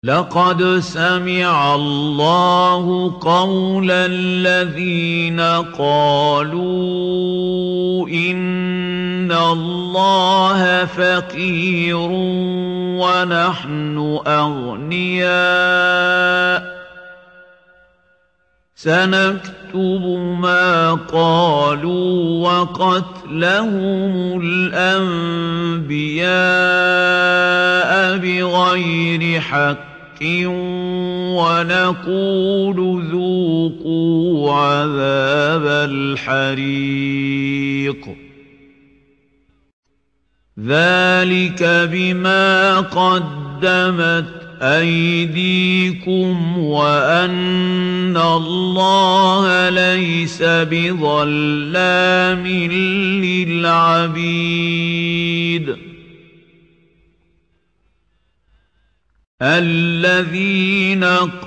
لقد سمع الله قول الذين قالوا إن الله فقير ونحن أغنياء سنكتب ما قالوا وقتلهم الأنبياء بغير حق ونقول ذوقوا عذاب الحريق ذلك بما قدمت أيديكم وأن الله ليس بظلام للعبيد الذين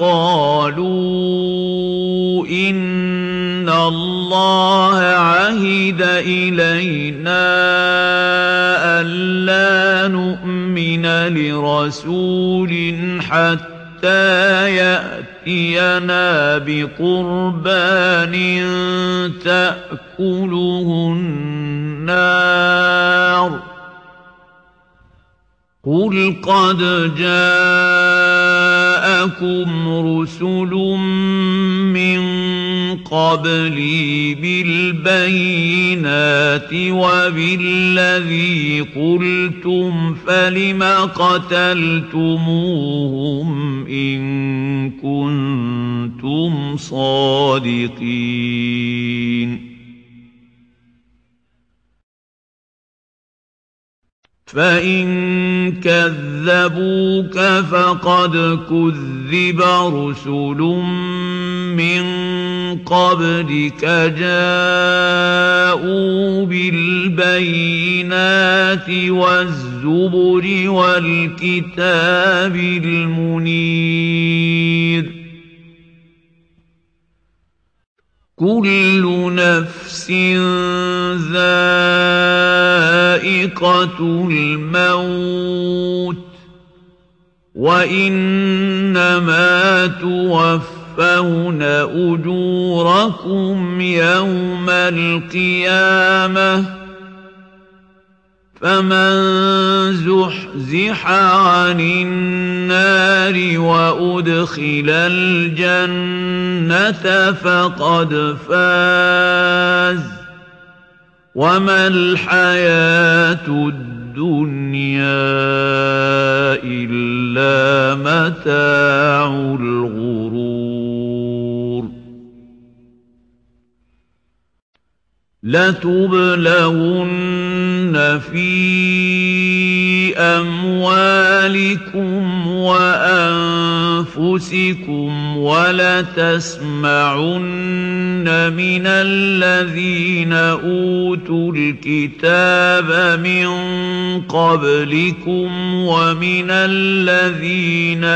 قالوا إن الله عهد إلينا ألا نؤمن لرسول حتى يأتينا بقربان تأكله النار قل قد جاءكم رسل من قبلي بالبينات وبالذي قلتم فلم قتلتموهم إن كنتم صادقين فإن كذبوك فقد كذب رسل من قبلك جاءوا بالبينات والزبر والكتاب المنير كل نفس ذائقة الموت وإنما توفون أجوركم يوم القيامة فمن زحزح عن النار وأدخل الجنة فقد فاز وما الحياة الدنيا إلا متاع الغرور لتبلغن في أموالكم وأنفسكم ولتسمعن من الذين أوتوا الكتاب من قبلكم ومن الذين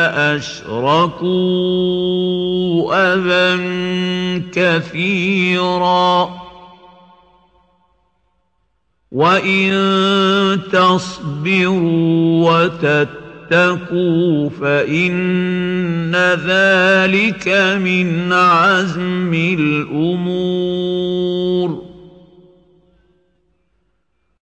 أشركوا أذى كثيرا وإن تصبروا وتتقوا فإن ذلك من عزم الأمور